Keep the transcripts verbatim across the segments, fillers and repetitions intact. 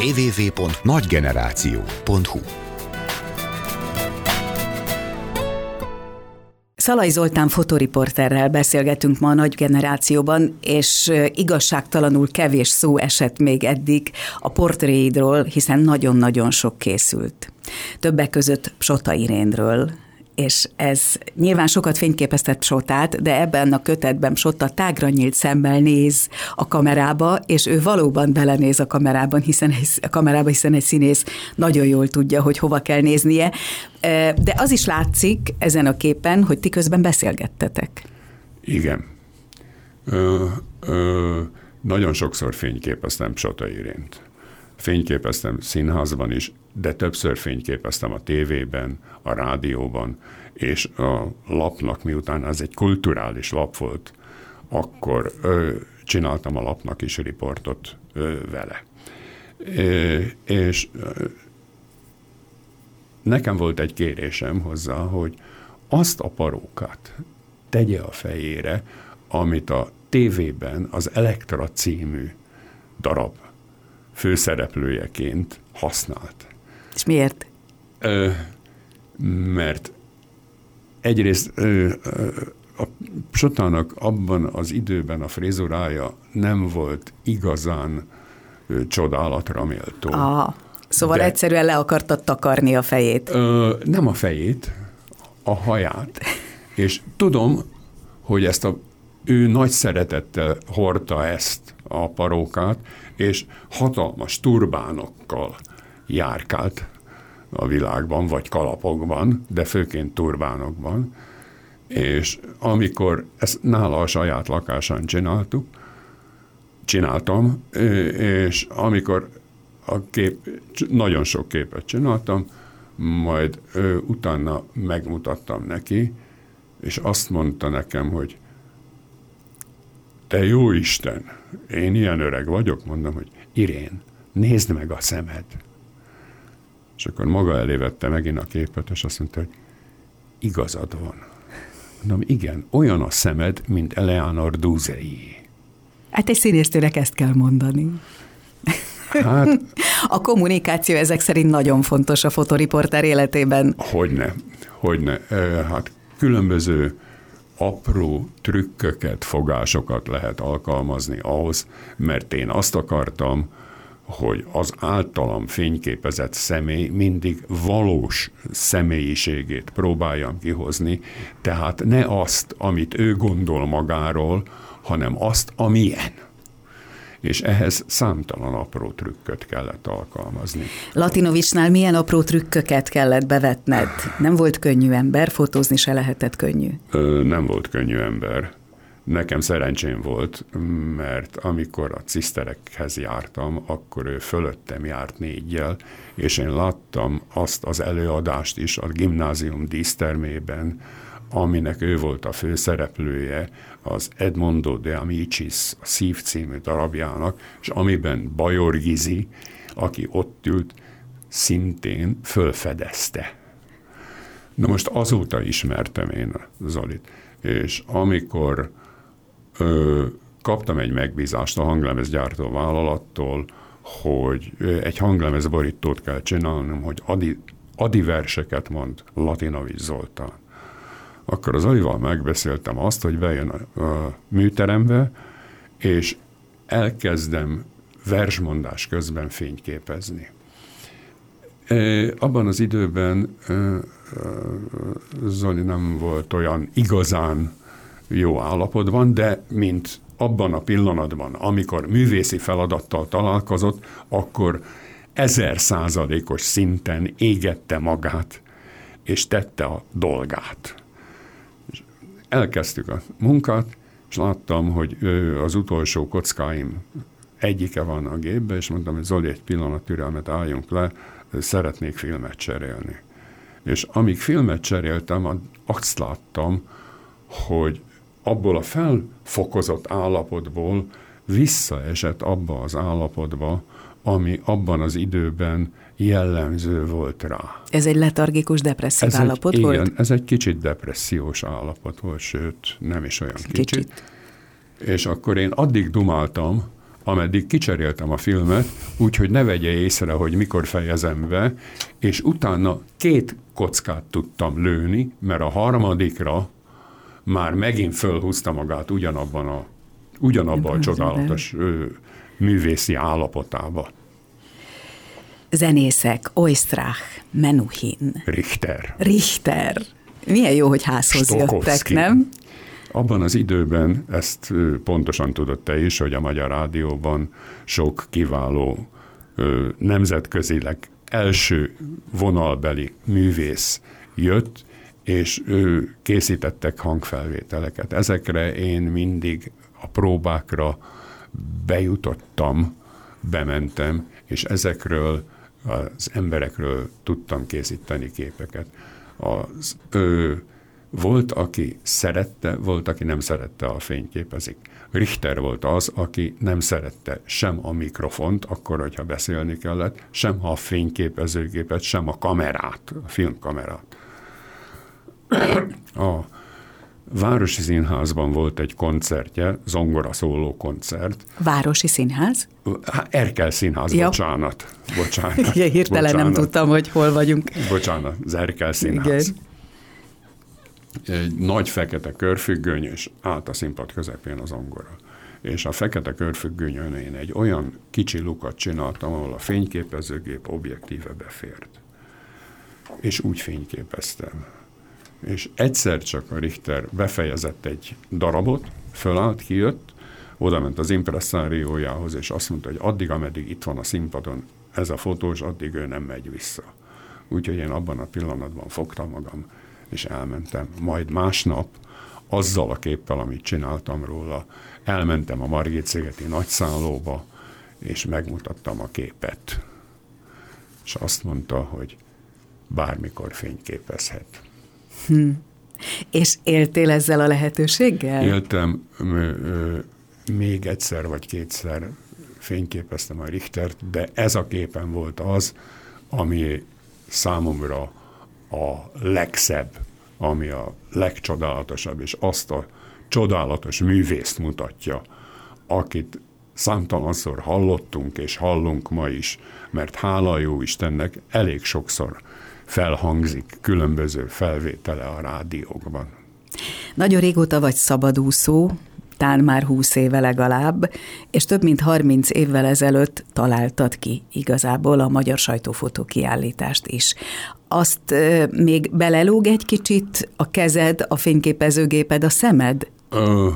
double-u double-u double-u pont nagygeneráció pont hu. Szalai Zoltán fotoriporterrel beszélgetünk ma a Nagy Generációban, és igazságtalanul kevés szó esett még eddig a portréidról, hiszen nagyon-nagyon sok készült. Többek között Psota Irénről, és ez nyilván sokat fényképeztet Psotát, de ebben a kötetben Psota tágra nyílt szemmel néz a kamerába, és ő valóban belenéz a kamerában, hiszen egy, a kamerába, hiszen egy színész nagyon jól tudja, hogy hova kell néznie. De az is látszik ezen a képen, hogy ti közben beszélgettetek. Igen. Ö, ö, nagyon sokszor fényképeztem Psota Irént. Fényképeztem színházban is, de többször fényképeztem a tévében, a rádióban, és a lapnak, miután ez egy kulturális lap volt, akkor ö, csináltam a lapnak is riportot ö, vele. É, és ö, nekem volt egy kérésem hozzá, hogy azt a parókát tegye a fejére, amit a tévében az Elektra című darab főszereplőjeként használt. És miért? Ö, mert egyrészt ö, ö, a Psotának abban az időben a frízurája nem volt igazán ö, csodálatra méltó. Ah, szóval de, egyszerűen le akartad takarni a fejét. Ö, nem a fejét, a haját. És tudom, hogy ezt a, ő nagy szeretettel hordta ezt a parókát, és hatalmas turbánokkal járkált a világban, vagy kalapokban, de főként turbánokban, és amikor ezt nála a saját lakásán csináltuk, csináltam, és amikor a kép, nagyon sok képet csináltam, majd utána megmutattam neki, és azt mondta nekem, hogy te jó Isten, én ilyen öreg vagyok, mondom, hogy Irén, nézd meg a szemed. És akkor maga elé vette megint a képet, és azt mondta, hogy igazad van. Mondom, igen, olyan a szemed, mint Eleanor Duzei. Hát egy színésztőnek ezt kell mondani. Hát, a kommunikáció ezek szerint nagyon fontos a fotoriporter életében. Hogyne, hogyne. Hát különböző apró trükköket, fogásokat lehet alkalmazni ahhoz, mert én azt akartam, hogy az általam fényképezett személy mindig valós személyiségét próbáljam kihozni, tehát ne azt, amit ő gondol magáról, hanem azt, amilyen. És ehhez számtalan apró trükköt kellett alkalmazni. Latinovicsnál milyen apró trükköket kellett bevetned? Nem volt könnyű ember, fotózni se lehetett könnyű. Ö, nem volt könnyű ember. Nekem szerencsém volt, mert amikor a ciszterekhez jártam, akkor ő fölöttem járt négyel, és én láttam azt az előadást is a gimnázium dísztermében, aminek ő volt a főszereplője, az Edmondo de Amicis, a Szív című darabjának, és amiben Bajor Gizi, aki ott ült, szintén fölfedezte. Na most azóta ismertem én Zolit, és amikor ö, kaptam egy megbízást a hanglemezgyártó vállalattól, hogy egy hanglemezborítót kell csinálnom, hogy adi, adi verseket mond Latinovics Zoltán. Akkor az Zolival megbeszéltem azt, hogy bejön a, a műterembe, és elkezdem versmondás közben fényképezni. E, abban az időben e, e, Zoli nem volt olyan igazán jó állapotban, de mint abban a pillanatban, amikor művészi feladattal találkozott, akkor ezer százalékos szinten égette magát, és tette a dolgát. Elkezdtük a munkát, és láttam, hogy az utolsó kockáim egyike van a gépbe, és mondtam, hogy Zoli, egy pillanat türelmet, álljunk le, szeretnék filmet cserélni. És amíg filmet cseréltem, azt láttam, hogy abból a felfokozott állapotból visszaesett abba az állapotba, ami abban az időben jellemző volt rá. Ez egy letargikus, depresszív ez állapot egy, volt? Igen, ez egy kicsit depressziós állapot volt, sőt, nem is olyan kicsit. kicsit. És akkor én addig dumáltam, ameddig kicseréltem a filmet, úgyhogy ne vegye észre, hogy mikor fejezem be, és utána két kockát tudtam lőni, mert a harmadikra már megint fölhúzta magát ugyanabban a, ugyanabban a csodálatos ö, művészi állapotába. Zenészek, Oistrakh, Menuhin. Richter. Richter. Milyen jó, hogy házhoz Stokowski. jöttek, nem? Abban az időben, ezt pontosan tudod te is, hogy a Magyar Rádióban sok kiváló, nemzetközileg első vonalbeli művész jött, és ő készítettek hangfelvételeket. Ezekre én mindig a próbákra bejutottam, bementem, és ezekről az emberekről tudtam készíteni képeket. Az, ő, volt, aki szerette, volt, aki nem szerette a fényképezik. Richter volt az, aki nem szerette sem a mikrofont, akkor, hogyha beszélni kellett, sem a fényképezőgépet, sem a kamerát, a filmkamerát. A Városi Színházban volt egy koncertje, zongora szóló koncert. Városi Színház? Erkel Színház, ja. bocsánat. bocsánat Igen, hirtelen bocsánat. Nem tudtam, hogy hol vagyunk. Bocsánat, az Erkel Színház. Igen. Egy nagy fekete körfüggöny, és állt a színpad közepén a zongora. És a fekete körfüggönyön én egy olyan kicsi lukat csináltam, ahol a fényképezőgép objektíve befért. És úgy fényképeztem. És egyszer csak a Richter befejezett egy darabot, fölállt, kijött, oda ment az impresszáriójához, és azt mondta, hogy addig, ameddig itt van a színpadon ez a fotós, addig ő nem megy vissza. Úgyhogy én abban a pillanatban fogtam magam, és elmentem. Majd másnap azzal a képpel, amit csináltam róla, elmentem a Margit-szigeti nagyszállóba, és megmutattam a képet. És azt mondta, hogy bármikor fényképezhet. Hm. És éltél ezzel a lehetőséggel? Éltem, ö, ö, még egyszer vagy kétszer fényképeztem a Richtert, de ez a képen volt az, ami számomra a legszebb, ami a legcsodálatosabb, és azt a csodálatos művészt mutatja, akit számtalanszor hallottunk, és hallunk ma is, mert hála jó Istennek elég sokszor felhangzik különböző felvétele a rádiókban. Nagyon régóta vagy szabadúszó, tán már húsz éve legalább, és több mint harminc évvel ezelőtt találtad ki igazából a Magyar Sajtófotó kiállítást is. Azt euh, még belelóg egy kicsit a kezed, a fényképezőgéped, a szemed? Ö,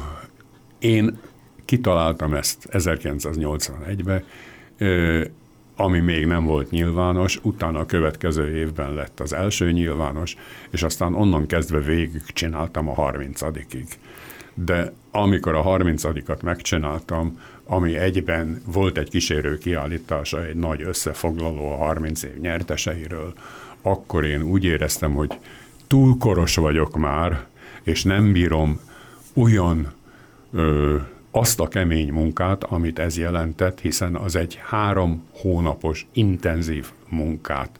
én kitaláltam ezt ezerkilencszáznyolcvanegyben, ö, ami még nem volt nyilvános, utána a következő évben lett az első nyilvános, és aztán onnan kezdve végig csináltam a harmincadikig. De amikor a harmincadikat megcsináltam, ami egyben volt egy kísérő kiállítása, egy nagy összefoglaló a harminc év nyerteseiről, akkor én úgy éreztem, hogy túl koros vagyok már, és nem bírom olyan ö, azt a kemény munkát, amit ez jelentett, hiszen az egy három hónapos intenzív munkát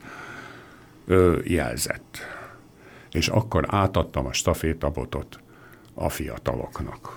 ö, jelzett. És akkor átadtam a stafétabotot a fiataloknak.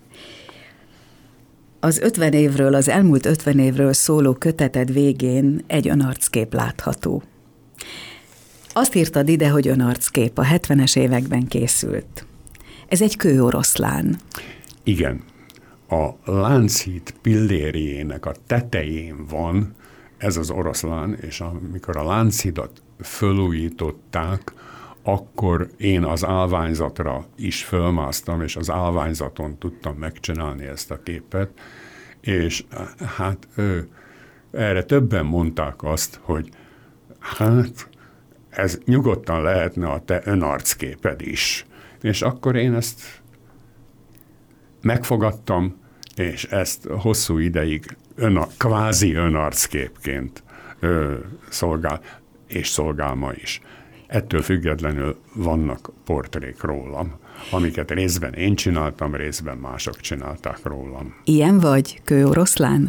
Az ötven évről, az elmúlt ötven évről szóló köteted végén egy önarckép látható. Azt írtad ide, hogy önarckép, a hetvenes években készült. Ez egy kőoroszlán. Igen. A Lánchíd pillérjének a tetején van ez az oroszlán, és amikor a Lánchidat fölújították, akkor én az állványzatra is fölmásztam, és az állványzaton tudtam megcsinálni ezt a képet, és hát ő, erre többen mondták azt, hogy hát ez nyugodtan lehetne a te önarcképed is. És akkor én ezt megfogadtam, és ezt hosszú ideig ön, kvázi önarcképként ö, szolgál, és szolgál ma is. Ettől függetlenül vannak portrék rólam, amiket részben én csináltam, részben mások csinálták rólam. Ilyen vagy, kőoroszlán?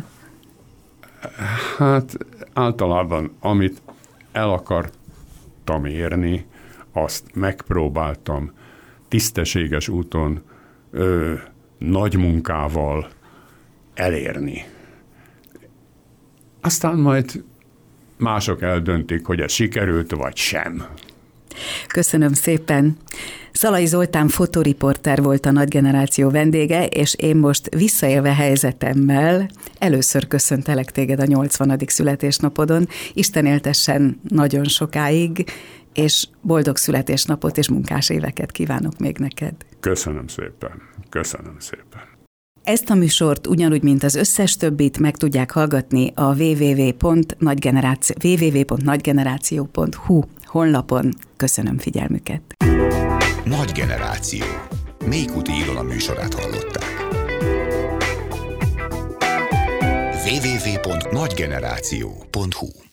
Hát általában, amit el akartam érni, azt megpróbáltam tisztességes úton, ö, nagy munkával elérni. aztán majd mások eldöntik, hogy ez sikerült, vagy sem. Köszönöm szépen. Szalai Zoltán fotoriporter volt a Nagy Generáció vendége, és én most visszaélve helyzetemmel először köszöntelek téged a nyolcvanadik születésnapodon. Isten éltessen nagyon sokáig, és boldog születésnapot és munkás éveket kívánok még neked. Köszönöm szépen. Köszönöm szépen. Ezt a műsort ugyanúgy, mint az összes többit meg tudják hallgatni a double-u double-u double-u pont nagygeneráció pont hu honlapon. Köszönöm figyelmüket. Nagy Generáció. Mékuti Ilona műsorát hallották. double-u double-u double-u pont nagygeneráció pont hu